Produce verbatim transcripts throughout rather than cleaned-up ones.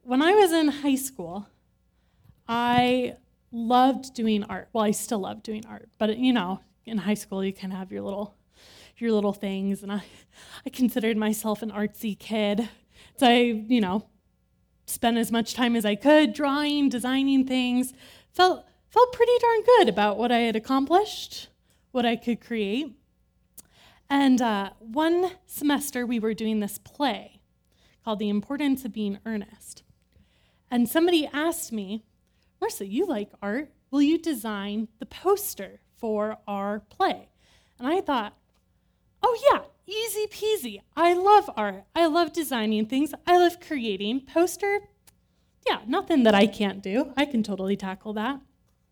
when I was in high school, I loved doing art. Well, I still love doing art, but you know, in high school you kind of have your little your little things, and I, I considered myself an artsy kid. So I, you know, spent as much time as I could drawing, designing things. Felt felt pretty darn good about what I had accomplished, what I could create. And uh, one semester we were doing this play called The Importance of Being Earnest. And somebody asked me, Marissa, you like art. Will you design the poster for our play? And I thought, oh yeah, easy peasy. I love art. I love designing things. I love creating. Poster, yeah, nothing that I can't do. I can totally tackle that.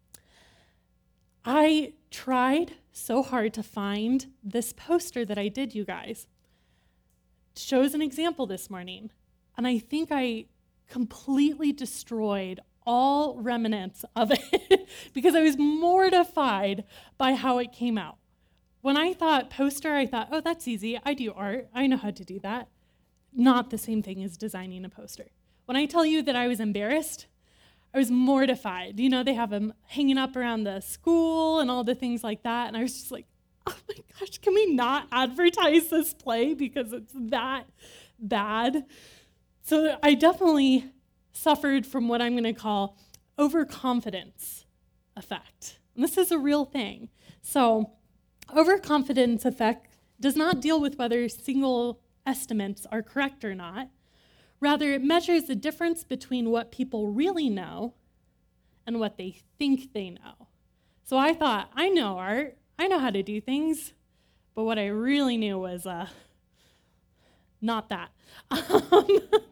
I tried so hard to find this poster that I did, you guys. It shows an example this morning. And I think I completely destroyed all remnants of it because I was mortified by how it came out. When I thought poster, I thought, oh, that's easy. I do art. I know how to do that. Not the same thing as designing a poster. When I tell you that I was embarrassed, I was mortified. You know, they have them hanging up around the school and all the things like that. And I was just like, oh my gosh, can we not advertise this play because it's that bad? So I definitely suffered from what I'm going to call overconfidence effect. And this is a real thing. So overconfidence effect does not deal with whether single estimates are correct or not. Rather, it measures the difference between what people really know and what they think they know. So I thought, I know art, I know how to do things, but what I really knew was uh, not that. Um,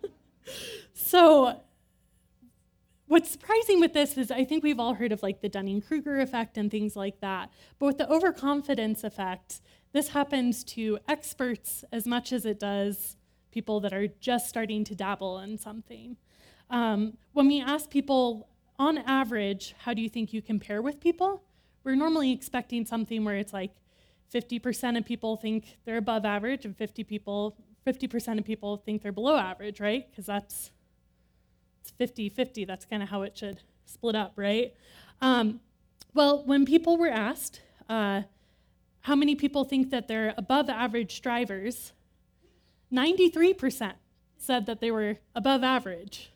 so what's surprising with this is I think we've all heard of like the Dunning-Kruger effect and things like that. But with the overconfidence effect, this happens to experts as much as it does people that are just starting to dabble in something. Um, when we ask people, on average, how do you think you compare with people? We're normally expecting something where it's like fifty percent of people think they're above average and fifty people, fifty percent of people think they're below average, right? Because that's it's fifty-fifty. That's kind of how it should split up, right? Um, well, when people were asked uh, how many people think that they're above average drivers, ninety-three percent said that they were above average,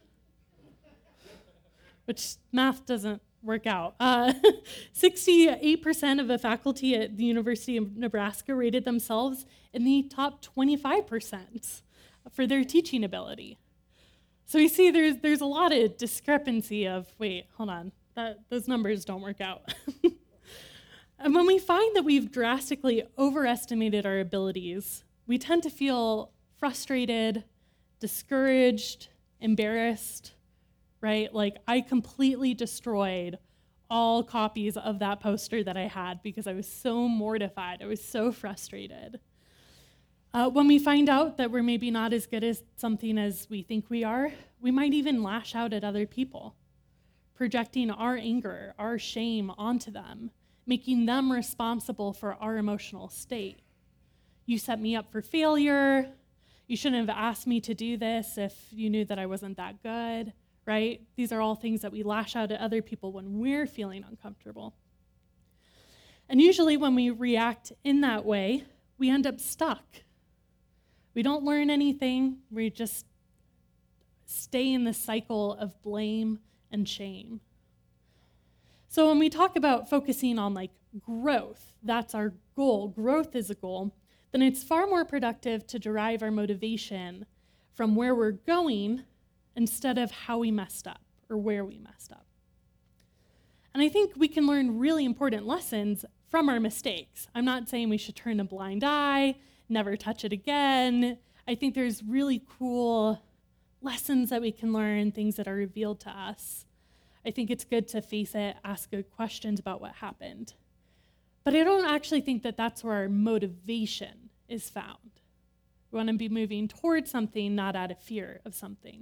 which math doesn't work out. Uh, sixty-eight percent of the faculty at the University of Nebraska rated themselves in the top twenty-five percent for their teaching ability. So you see there's there's a lot of discrepancy of, wait, hold on, that those numbers don't work out. And when we find that we've drastically overestimated our abilities, we tend to feel frustrated, discouraged, embarrassed, right? Like I completely destroyed all copies of that poster that I had because I was so mortified. I was so frustrated. Uh, when we find out that we're maybe not as good as something as we think we are, we might even lash out at other people, projecting our anger, our shame onto them, making them responsible for our emotional state. You set me up for failure. You shouldn't have asked me to do this if you knew that I wasn't that good, right? These are all things that we lash out at other people when we're feeling uncomfortable. And usually when we react in that way, we end up stuck. We don't learn anything. We just stay in the cycle of blame and shame. So when we talk about focusing on like growth, that's our goal, growth is a goal, then it's far more productive to derive our motivation from where we're going instead of how we messed up or where we messed up. And I think we can learn really important lessons from our mistakes. I'm not saying we should turn a blind eye, never touch it again. I think there's really cool lessons that we can learn, things that are revealed to us. I think it's good to face it, ask good questions about what happened. But I don't actually think that that's where our motivation is found. We want to be moving towards something, not out of fear of something.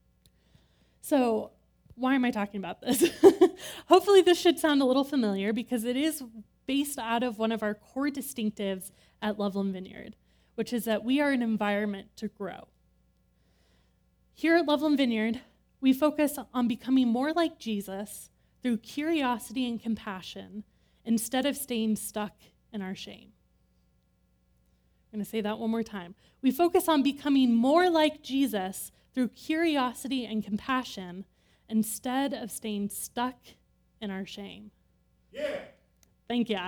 So why am I talking about this? Hopefully this should sound a little familiar because it is based out of one of our core distinctives at Loveland Vineyard, which is that we are an environment to grow. Here at Loveland Vineyard, we focus on becoming more like Jesus through curiosity and compassion instead of staying stuck in our shame. I'm going to say that one more time. We focus on becoming more like Jesus through curiosity and compassion instead of staying stuck in our shame. Yeah. Thank you.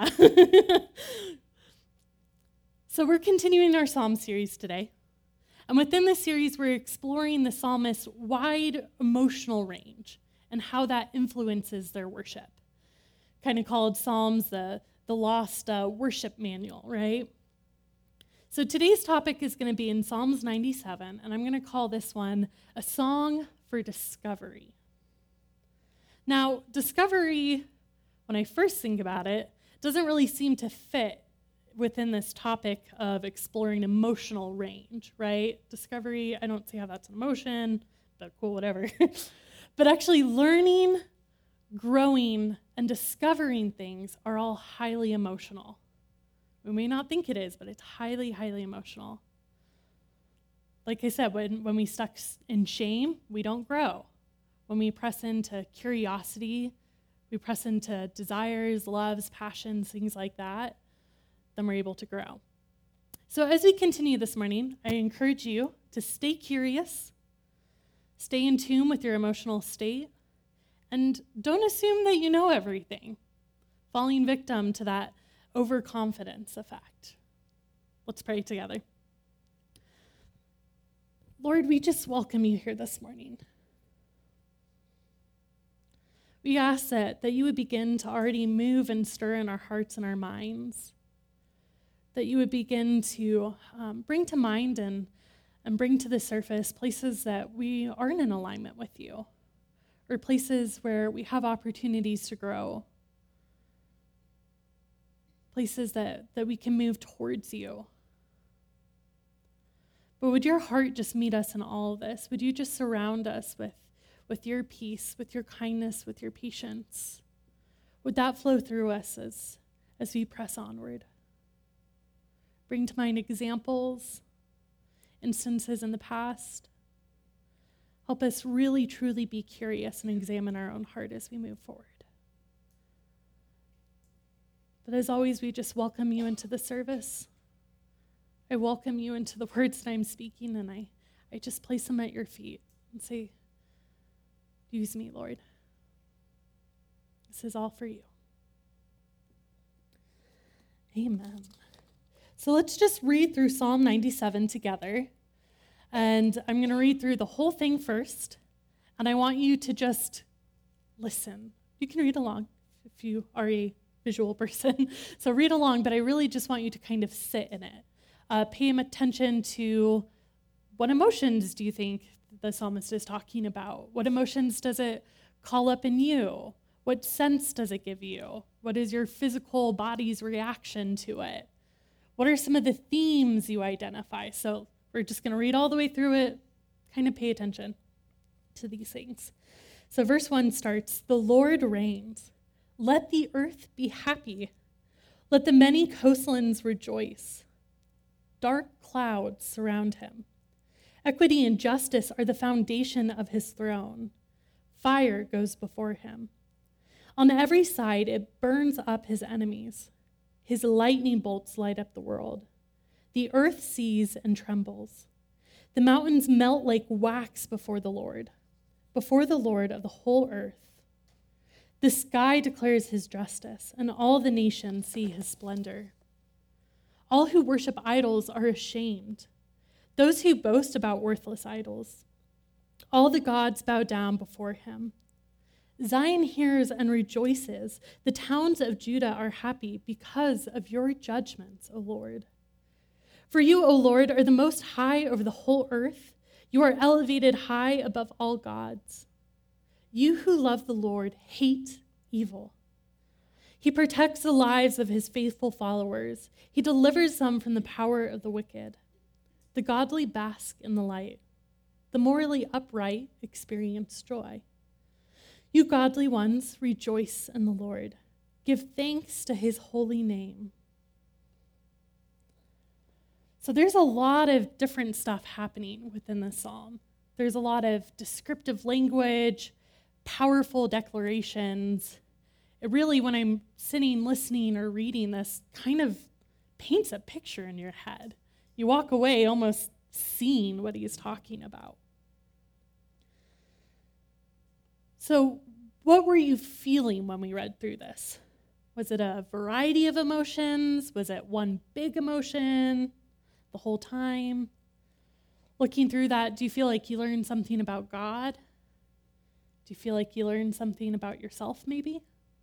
So we're continuing our Psalm series today. And within this series, we're exploring the psalmist's wide emotional range and how that influences their worship. Kind of called Psalms the, the lost uh, worship manual, right? So today's topic is going to be in Psalms ninety-seven, and I'm going to call this one A Song for Discovery. Now, discovery, when I first think about it, doesn't really seem to fit within this topic of exploring emotional range, right? Discovery, I don't see how that's an emotion, but cool, whatever. But actually learning, growing, and discovering things are all highly emotional. We may not think it is, but it's highly, highly emotional. Like I said, when, when we stuck in shame, we don't grow. When we press into curiosity, we press into desires, loves, passions, things like that, then we're able to grow. So as we continue this morning, I encourage you to stay curious, stay in tune with your emotional state, and don't assume that you know everything, falling victim to that overconfidence effect. Let's pray together. Lord, we just welcome you here this morning. We ask that, that you would begin to already move and stir in our hearts and our minds, that you would begin to um, bring to mind and, and bring to the surface places that we aren't in alignment with you, or places where we have opportunities to grow, places that, that we can move towards you. But would your heart just meet us in all of this? Would you just surround us with, with your peace, with your kindness, with your patience? Would that flow through us as, as we press onward? Bring to mind examples, instances in the past. Help us really, truly be curious and examine our own heart as we move forward. But as always, we just welcome you into the service. I welcome you into the words that I'm speaking, and I, I just place them at your feet and say, use me, Lord. This is all for you. Amen. So let's just read through Psalm ninety-seven together. And I'm going to read through the whole thing first, and I want you to just listen. You can read along if you are a visual person. So read along, but I really just want you to kind of sit in it. Uh, pay attention to what emotions do you think the psalmist is talking about? What emotions does it call up in you? What sense does it give you? What is your physical body's reaction to it? What are some of the themes you identify? So we're just going to read all the way through it, kind of pay attention to these things. So verse one starts, "The Lord reigns. Let the earth be happy. Let the many coastlands rejoice. Dark clouds surround him. Equity and justice are the foundation of his throne. Fire goes before him. On every side it burns up his enemies. His lightning bolts light up the world. The earth sees and trembles. The mountains melt like wax before the Lord, before the Lord of the whole earth. The sky declares his justice, and all the nations see his splendor. All who worship idols are ashamed, those who boast about worthless idols. All the gods bow down before him. Zion hears and rejoices. The towns of Judah are happy because of your judgments, O Lord. For you, O Lord, are the most high over the whole earth. You are elevated high above all gods. You who love the Lord hate evil. He protects the lives of his faithful followers. He delivers them from the power of the wicked. The godly bask in the light. The morally upright experience joy. You godly ones, rejoice in the Lord. Give thanks to his holy name." So there's a lot of different stuff happening within this psalm. There's a lot of descriptive language, powerful declarations. It really, when I'm sitting, listening, or reading this, kind of paints a picture in your head. You walk away almost seeing what he's talking about. So, what were you feeling when we read through this? Was it a variety of emotions? Was it one big emotion the whole time? Looking through that, do you feel like you learned something about God? Do you feel like you learned something about yourself, maybe?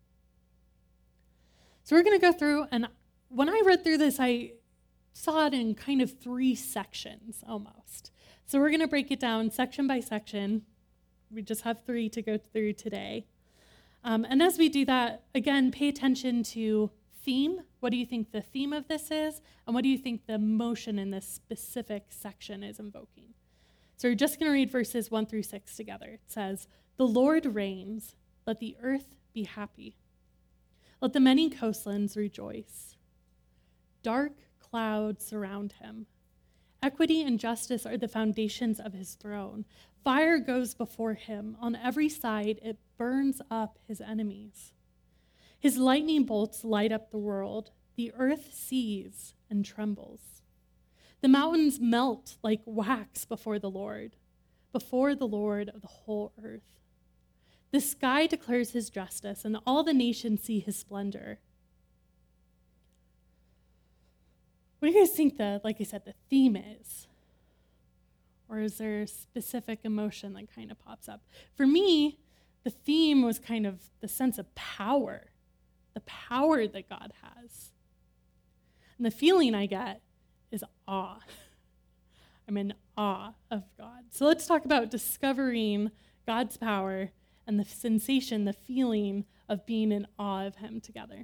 So we're going to go through, and when I read through this, I saw it in kind of three sections almost. So we're going to break it down section by section. We just have three to go through today. Um, and as we do that, again, pay attention to theme. What do you think the theme of this is? And what do you think the emotion in this specific section is invoking? So we're just going to read verses one through six together. It says, "The Lord reigns, let the earth be happy. Let the many coastlands rejoice. Dark clouds surround him. Equity and justice are the foundations of his throne. Fire goes before him. On every side it burns up his enemies. His lightning bolts light up the world. The earth sees and trembles. The mountains melt like wax before the Lord, before the Lord of the whole earth. The sky declares his justice, and all the nations see his splendor." What do you guys think the, like I said, the theme is? Or is there a specific emotion that kind of pops up? For me, the theme was kind of the sense of power, the power that God has. And the feeling I get is awe. I'm in awe of God. So let's talk about discovering God's power and the sensation, the feeling of being in awe of him together.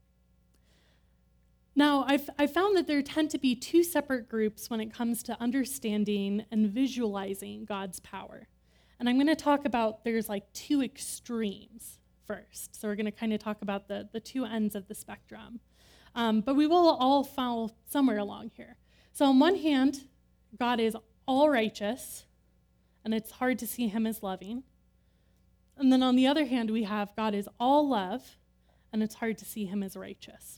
Now, I've, I found that there tend to be two separate groups when it comes to understanding and visualizing God's power. And I'm going to talk about, there's like two extremes first. So we're going to kind of talk about the, the two ends of the spectrum. Um, but we will all fall somewhere along here. So on one hand, God is all righteous, and it's hard to see him as loving. And then on the other hand, we have God is all love, and it's hard to see him as righteous.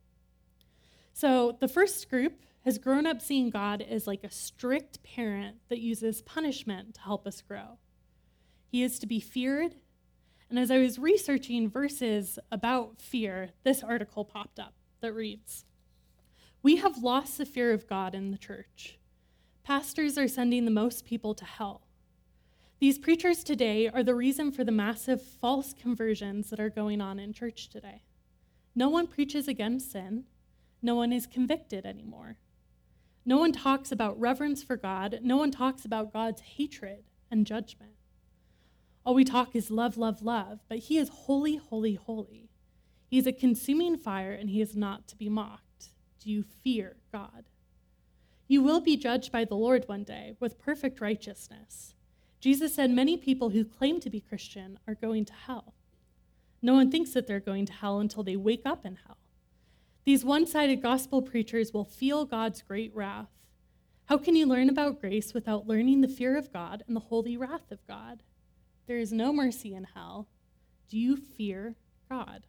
So the first group has grown up seeing God as like a strict parent that uses punishment to help us grow. He is to be feared. And as I was researching verses about fear, this article popped up that reads, "We have lost the fear of God in the church. Pastors are sending the most people to hell. These preachers today are the reason for the massive false conversions that are going on in church today. No one preaches against sin. No one is convicted anymore. No one talks about reverence for God. No one talks about God's hatred and judgment. All we talk is love, love, love, but he is holy, holy, holy. He is a consuming fire, and he is not to be mocked. Do you fear God? You will be judged by the Lord one day with perfect righteousness. Jesus said many people who claim to be Christian are going to hell. No one thinks that they're going to hell until they wake up in hell. These one-sided gospel preachers will feel God's great wrath. How can you learn about grace without learning the fear of God and the holy wrath of God? There is no mercy in hell. Do you fear God?"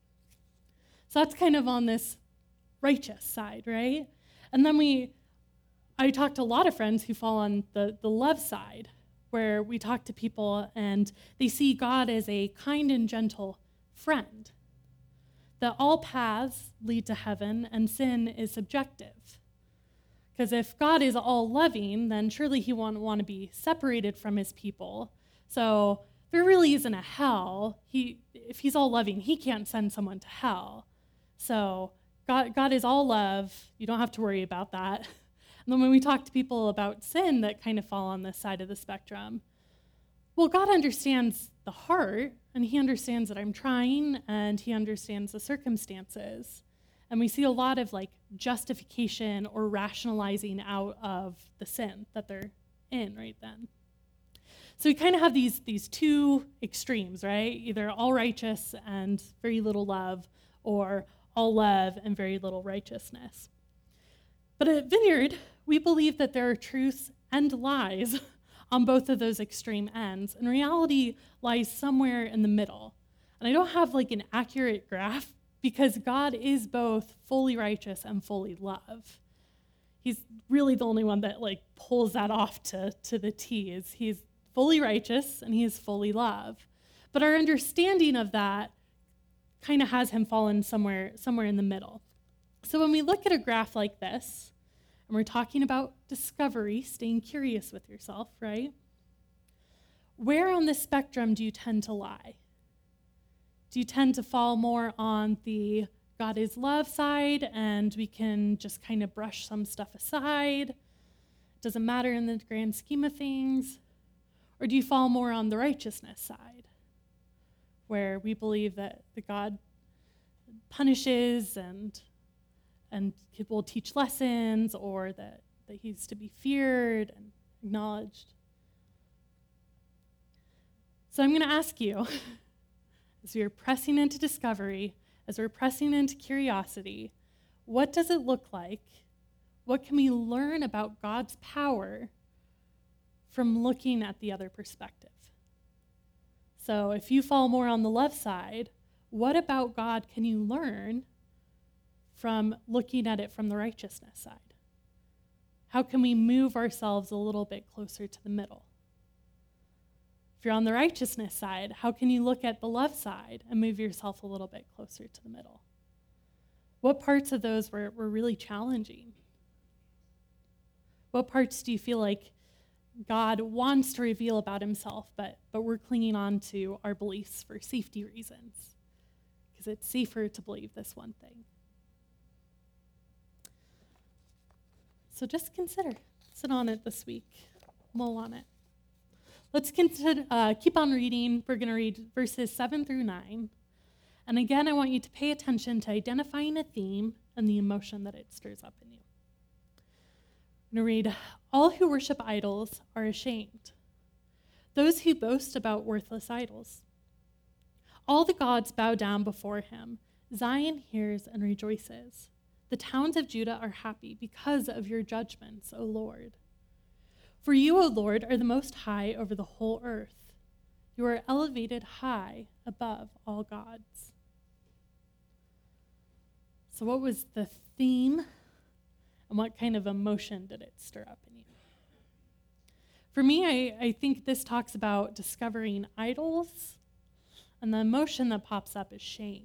So that's kind of on this righteous side, right? And then we, I talked to a lot of friends who fall on the, the love side, where we talk to people and they see God as a kind and gentle friend, that all paths lead to heaven and sin is subjective. Because if God is all loving, then surely he won't want to be separated from his people. So there really isn't a hell. He, if he's all loving, he can't send someone to hell. So God, God is all love. You don't have to worry about that. And then when we talk to people about sin that kind of fall on this side of the spectrum, well, God understands the heart, and he understands that I'm trying, and he understands the circumstances. And we see a lot of like justification or rationalizing out of the sin that they're in right then. So we kind of have these, these two extremes, right? Either all righteous and very little love, or all love and very little righteousness. But at Vineyard, we believe that there are truths and lies on both of those extreme ends, and reality lies somewhere in the middle. And I don't have like an accurate graph because God is both fully righteous and fully love. He's really the only one that like pulls that off to, to the T. Is he's fully righteous and he is fully love. But our understanding of that kind of has him fallen somewhere, somewhere in the middle. So when we look at a graph like this, and we're talking about discovery, staying curious with yourself, right? Where on the spectrum do you tend to lie? Do you tend to fall more on the God is love side and we can just kind of brush some stuff aside? Doesn't matter in the grand scheme of things? Or do you fall more on the righteousness side, where we believe that the God punishes and and will teach lessons, or that, that he's to be feared and acknowledged? So I'm going to ask you, as we are pressing into discovery, as we're pressing into curiosity, what does it look like? What can we learn about God's power from looking at the other perspective? So if you fall more on the love side, what about God can you learn from looking at it from the righteousness side? How can we move ourselves a little bit closer to the middle? If you're on the righteousness side, how can you look at the love side and move yourself a little bit closer to the middle? What parts of those were, were really challenging? What parts do you feel like God wants to reveal about himself, but, but we're clinging on to our beliefs for safety reasons? Because it's safer to believe this one thing. So just consider. Sit on it this week. Mull on it. Let's consider, uh, keep on reading. We're going to read verses seven through nine. And again, I want you to pay attention to identifying a theme and the emotion that it stirs up in you. I'm going to read, all who worship idols are ashamed, those who boast about worthless idols. All the gods bow down before him. Zion hears and rejoices. The towns of Judah are happy because of your judgments, O Lord. For you, O Lord, are the most high over the whole earth. You are elevated high above all gods. So what was the theme, and what kind of emotion did it stir up in you? For me, I, I think this talks about discovering idols, and the emotion that pops up is shame.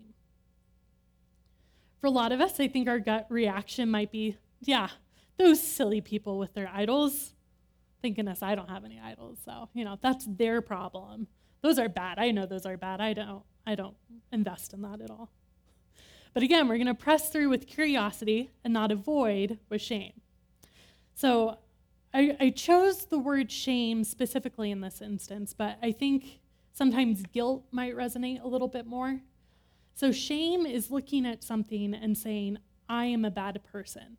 For a lot of us, I think our gut reaction might be, yeah, those silly people with their idols. Thank goodness I don't have any idols, so, you know, that's their problem. Those are bad. I know those are bad. I don't, I don't invest in that at all. But again, we're going to press through with curiosity and not avoid with shame. So I, I chose the word shame specifically in this instance, but I think sometimes guilt might resonate a little bit more. So shame is looking at something and saying, I am a bad person.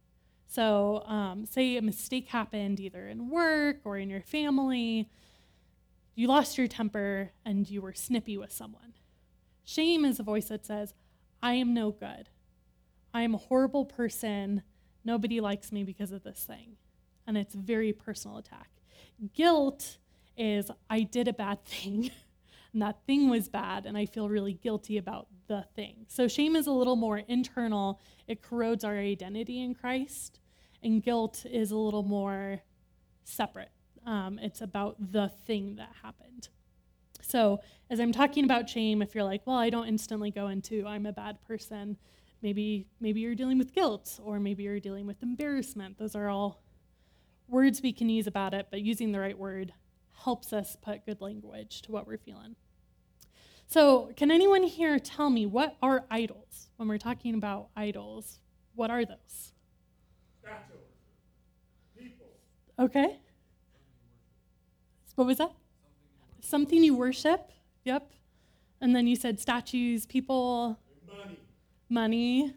So um, say a mistake happened either in work or in your family. You lost your temper and you were snippy with someone. Shame is a voice that says, I am no good. I am a horrible person. Nobody likes me because of this thing. And it's a very personal attack. Guilt is, I did a bad thing. And that thing was bad, and I feel really guilty about the thing. So shame is a little more internal. It corrodes our identity in Christ. And guilt is a little more separate. Um, it's about the thing that happened. So as I'm talking about shame, if you're like, well, I don't instantly go into I'm a bad person, maybe maybe you're dealing with guilt, or maybe you're dealing with embarrassment. Those are all words we can use about it, but using the right word helps us put good language to what we're feeling. So can anyone here tell me, what are idols? When we're talking about idols, what are those? Statues. People. Okay. What was that? Something you worship. Yep. And then you said statues, people. Money. Money.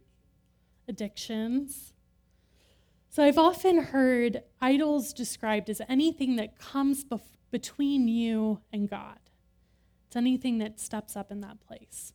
Addictions. So I've often heard idols described as anything that comes bef- between you and God. It's anything that steps up in that place.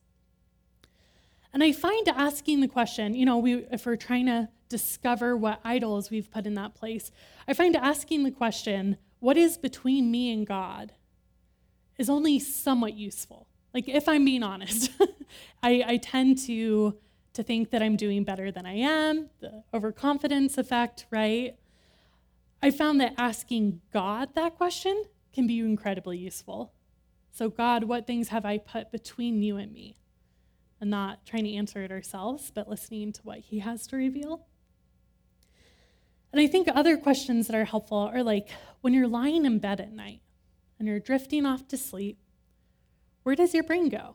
And I find asking the question, you know, we, if we're trying to discover what idols we've put in that place, I find asking the question, what is between me and God is only somewhat useful. Like, if I'm being honest, I, I tend to, to think that I'm doing better than I am, the overconfidence effect, right? I found that asking God that question can be incredibly useful. So, God, what things have I put between you and me? And not trying to answer it ourselves, but listening to what he has to reveal. And I think other questions that are helpful are like, when you're lying in bed at night and you're drifting off to sleep, where does your brain go?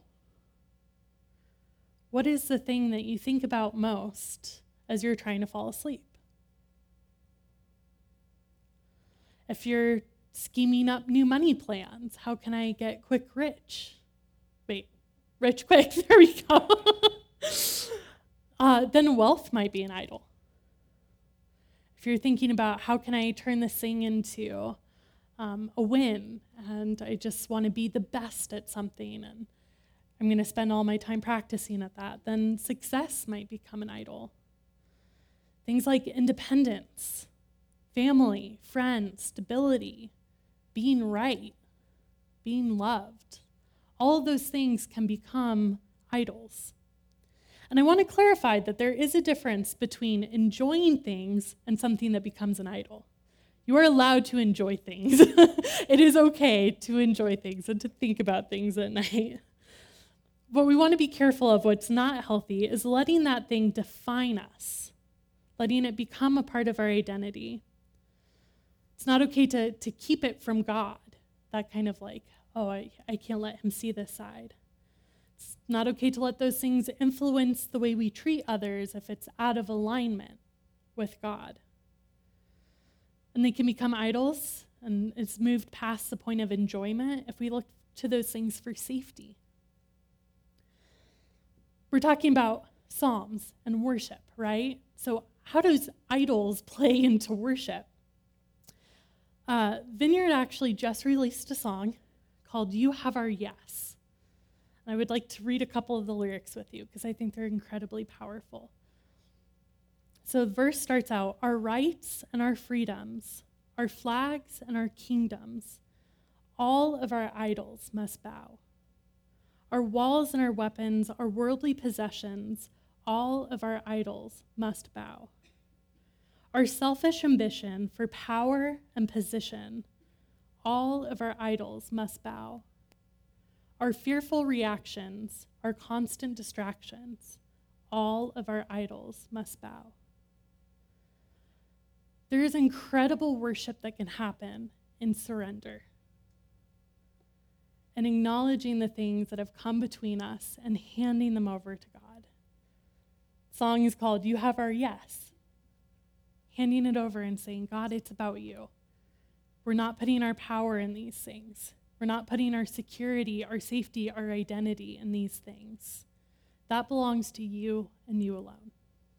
What is the thing that you think about most as you're trying to fall asleep? If you're scheming up new money plans, how can I get quick rich? Wait, rich quick, there we go. uh, then wealth might be an idol. If you're thinking about how can I turn this thing into um, a win, and I just want to be the best at something, and I'm going to spend all my time practicing at that, then success might become an idol. Things like independence, family, friends, stability, being right, being loved, all of those things can become idols. And I want to clarify that there is a difference between enjoying things and something that becomes an idol. You are allowed to enjoy things. It is okay to enjoy things and to think about things at night. What we want to be careful of, what's not healthy, is letting that thing define us, letting it become a part of our identity. It's not okay to, to keep it from God, that kind of like, oh, I, I can't let him see this side. It's not okay to let those things influence the way we treat others if it's out of alignment with God. And they can become idols, and it's moved past the point of enjoyment if we look to those things for safety. We're talking about psalms and worship, right? So how does idols play into worship? Uh, Vineyard actually just released a song called You Have Our Yes. And I would like to read a couple of the lyrics with you because I think they're incredibly powerful. So the verse starts out, our rights and our freedoms, our flags and our kingdoms, all of our idols must bow. Our walls and our weapons, our worldly possessions, all of our idols must bow. Our selfish ambition for power and position, all of our idols must bow. Our fearful reactions, our constant distractions, all of our idols must bow. There is incredible worship that can happen in surrender and acknowledging the things that have come between us and handing them over to God. The song is called You Have Our Yes. Handing it over and saying, God, it's about you. We're not putting our power in these things. We're not putting our security, our safety, our identity in these things. That belongs to you and you alone.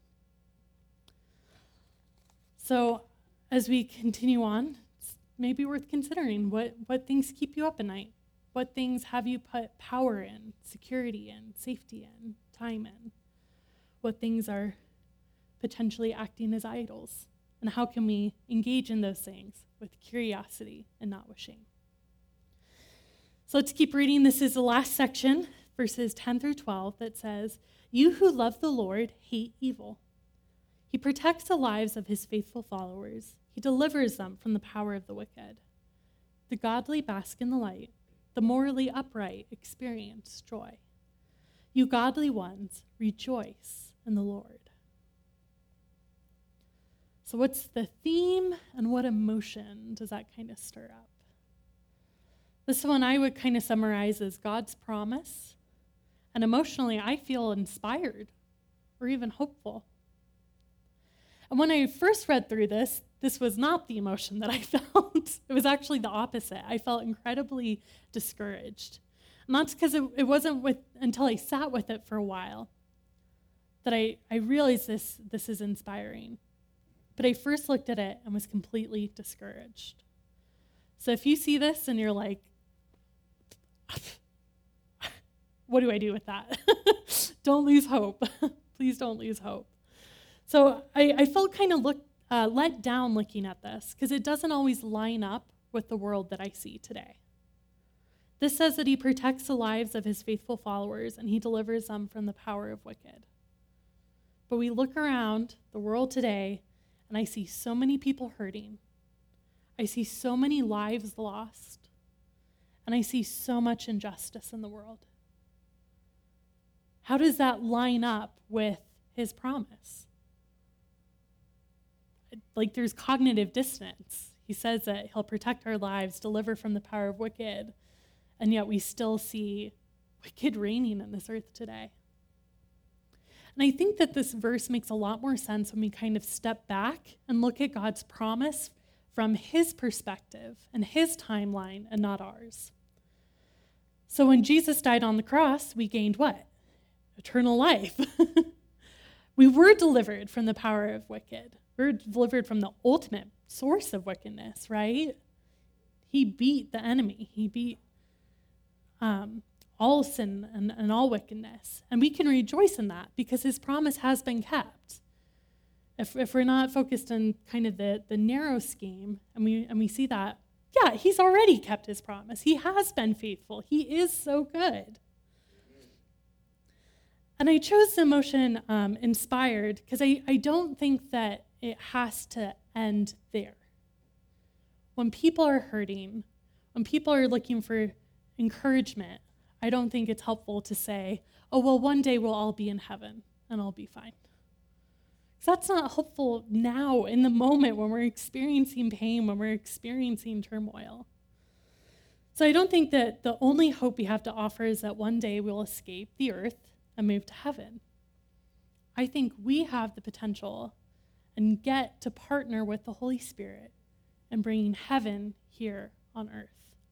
So as we continue on, it's maybe worth considering what, what things keep you up at night. What things have you put power in, security in, safety in, time in? What things are potentially acting as idols? And how can we engage in those things with curiosity and not with shame? So let's keep reading. This is the last section, verses ten through twelve, that says, You who love the Lord hate evil. He protects the lives of his faithful followers. He delivers them from the power of the wicked. The godly bask in the light. The morally upright experience joy. You godly ones, rejoice in the Lord. So what's the theme and what emotion does that kind of stir up? This one I would kind of summarize as God's promise. And emotionally, I feel inspired or even hopeful. And when I first read through this, this was not the emotion that I felt. It was actually the opposite. I felt incredibly discouraged. And that's because it, it wasn't with, until I sat with it for a while that I, I realized this, this is inspiring. But I first looked at it and was completely discouraged. So if you see this and you're like, what do I do with that? Don't lose hope. Please don't lose hope. So I, I felt kind of look, uh, let down looking at this because it doesn't always line up with the world that I see today. This says that he protects the lives of his faithful followers and he delivers them from the power of wicked. But we look around the world today and I see so many people hurting. I see so many lives lost. And I see so much injustice in the world. How does that line up with his promise? Like there's cognitive dissonance. He says that he'll protect our lives, deliver from the power of wicked, and yet we still see wicked reigning in this earth today. And I think that this verse makes a lot more sense when we kind of step back and look at God's promise from his perspective and his timeline and not ours. So when Jesus died on the cross, we gained what? Eternal life. We were delivered from the power of wicked. We were delivered from the ultimate source of wickedness, right? He beat the enemy. He beat um, all sin and, and all wickedness. And we can rejoice in that because his promise has been kept. If, if we're not focused on kind of the, the narrow scheme, and we, and we see that, yeah, he's already kept his promise. He has been faithful. He is so good. And I chose the emotion um, inspired because I, I don't think that it has to end there. When people are hurting, when people are looking for encouragement, I don't think it's helpful to say, oh, well, one day we'll all be in heaven and I'll be fine. Because that's not helpful now in the moment when we're experiencing pain, when we're experiencing turmoil. So I don't think that the only hope we have to offer is that one day we'll escape the earth and move to heaven. I think we have the potential and get to partner with the Holy Spirit in bringing heaven here on earth.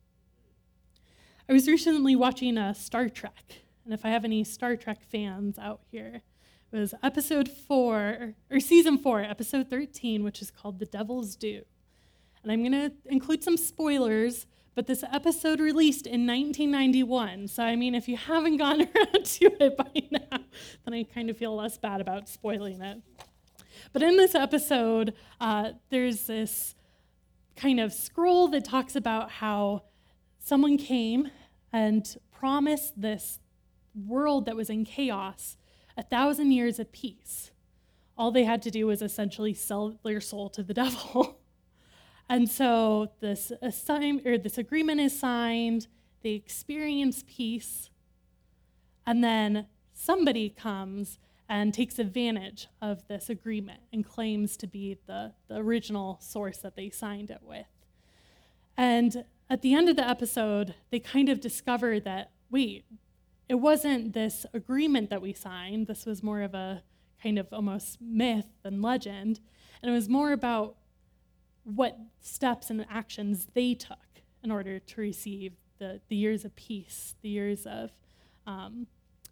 I was recently watching uh, Star Trek, and if I have any Star Trek fans out here, it was episode four, or season four, episode thirteen, which is called The Devil's Due. And I'm going to include some spoilers, but this episode released in nineteen ninety-one. So, I mean, if you haven't gone around to it by now, then I kind of feel less bad about spoiling it. But in this episode, uh, there's this kind of scroll that talks about how someone came and promised this world that was in chaos a thousand years of peace. All they had to do was essentially sell their soul to the devil. And so this assign, or this agreement is signed, they experience peace, and then somebody comes and takes advantage of this agreement and claims to be the, the original source that they signed it with. And at the end of the episode, they kind of discover that, wait, it wasn't this agreement that we signed. This was more of a kind of almost myth and legend. And it was more about what steps and actions they took in order to receive the, the years of peace, the years of um,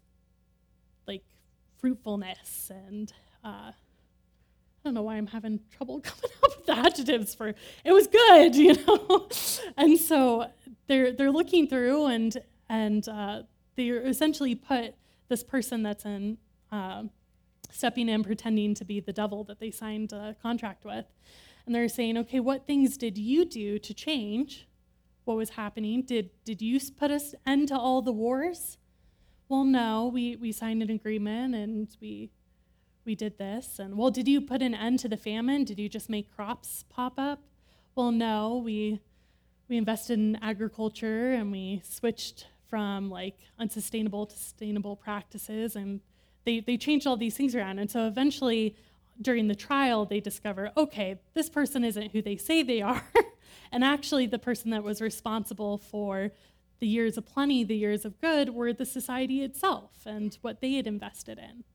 like fruitfulness and uh, I don't know why I'm having trouble coming up with the adjectives for it was good, you know. And so they're they're looking through and and uh, they essentially put this person that's in uh, stepping in, pretending to be the devil that they signed a contract with, and they're saying, okay, what things did you do to change what was happening? Did did you put us end to all the wars? Well, no, we we signed an agreement and we. We did this, and well, did you put an end to the famine? Did you just make crops pop up? Well, no, we we invested in agriculture and we switched from like unsustainable to sustainable practices, and they, they changed all these things around. And so eventually, during the trial, they discover, okay, this person isn't who they say they are, and actually the person that was responsible for the years of plenty, the years of good, were the society itself and what they had invested in.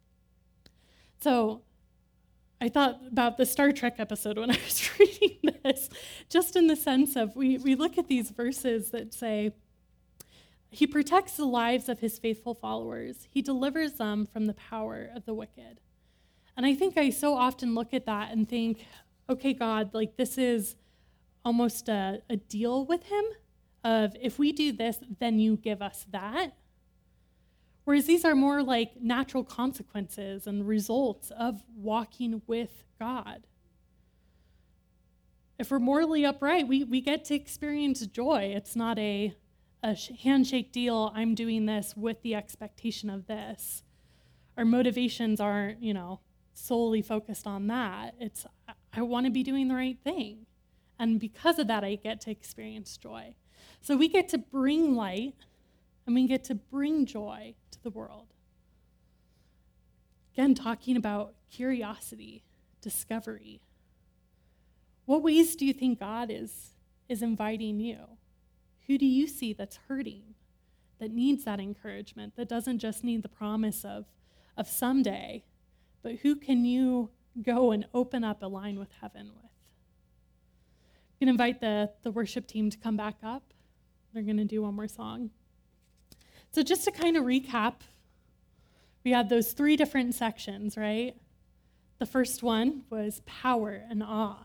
So I thought about the Star Trek episode when I was reading this, just in the sense of we, we look at these verses that say, he protects the lives of his faithful followers. He delivers them from the power of the wicked. And I think I so often look at that and think, okay, God, like this is almost a, a deal with him of if we do this, then you give us that. Whereas these are more like natural consequences and results of walking with God. If we're morally upright, we, we get to experience joy. It's not a, a handshake deal, I'm doing this with the expectation of this. Our motivations aren't, you know, solely focused on that. It's, I, I want to be doing the right thing. And because of that, I get to experience joy. So we get to bring light, and we get to bring joy to the world. Again, talking about curiosity, discovery. What ways do you think God is, is inviting you? Who do you see that's hurting, that needs that encouragement, that doesn't just need the promise of, of someday, but who can you go and open up a line with heaven with? You can invite the, the worship team to come back up. They're going to do one more song. So just to kind of recap, we had those three different sections, right? The first one was power and awe.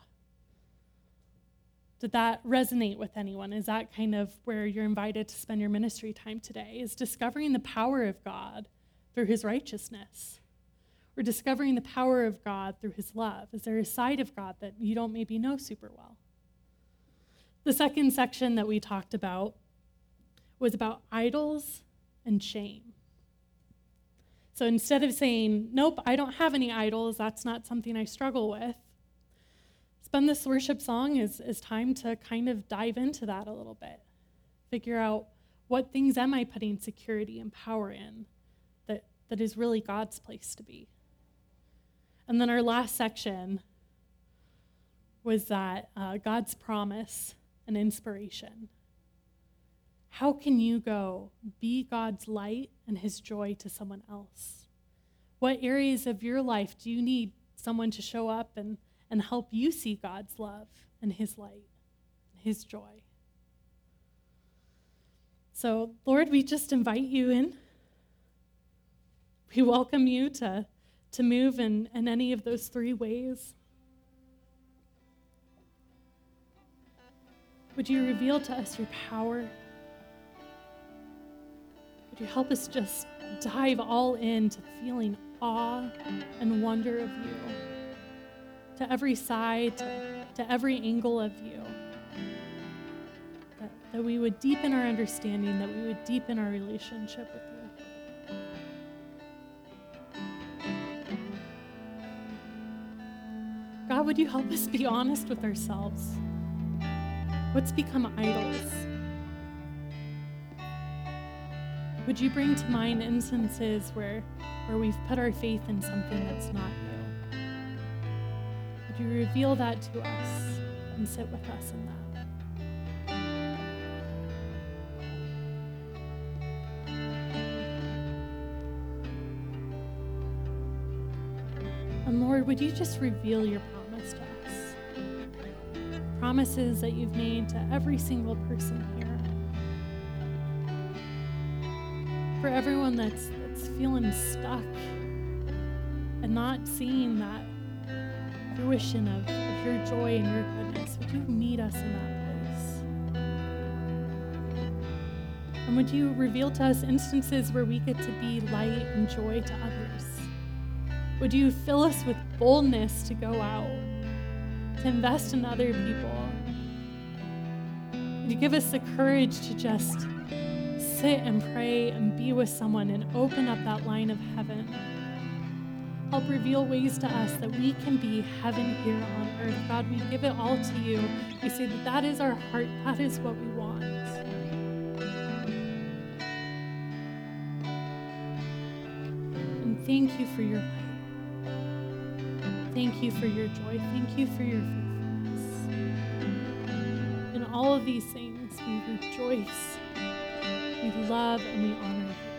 Did that resonate with anyone? Is that kind of where you're invited to spend your ministry time today? Is discovering the power of God through his righteousness? Or discovering the power of God through his love? Is there a side of God that you don't maybe know super well? The second section that we talked about was about idols and shame. So instead of saying, nope, I don't have any idols, that's not something I struggle with, spend this worship song is, is time to kind of dive into that a little bit. Figure out what things am I putting security and power in that, that is really God's place to be. And then our last section was that uh, God's promise and inspiration. How can you go be God's light and his joy to someone else? What areas of your life do you need someone to show up and, and help you see God's love and his light, his joy? So, Lord, we just invite you in. We welcome you to, to move in, in any of those three ways. Would you reveal to us your power? Would you help us just dive all into feeling awe and wonder of you, to every side, to, to every angle of you, that, that we would deepen our understanding, that we would deepen our relationship with you. God, would you help us be honest with ourselves? What's become idols? Would you bring to mind instances where, where we've put our faith in something that's not you? Would you reveal that to us and sit with us in that? And Lord, would you just reveal your promise to us? Promises that you've made to every single person here. For everyone that's, that's feeling stuck and not seeing that fruition of, of your joy and your goodness, would you meet us in that place? And would you reveal to us instances where we get to be light and joy to others? Would you fill us with boldness to go out, to invest in other people? Would you give us the courage to just sit and pray and be with someone and open up that line of heaven? Help reveal ways to us that we can be heaven here on earth. God, we give it all to you. We say that that is our heart. That is what we want. And thank you for your light. Thank you for your joy. Thank you for your faithfulness. In all of these things, we rejoice, we love, and we honor you.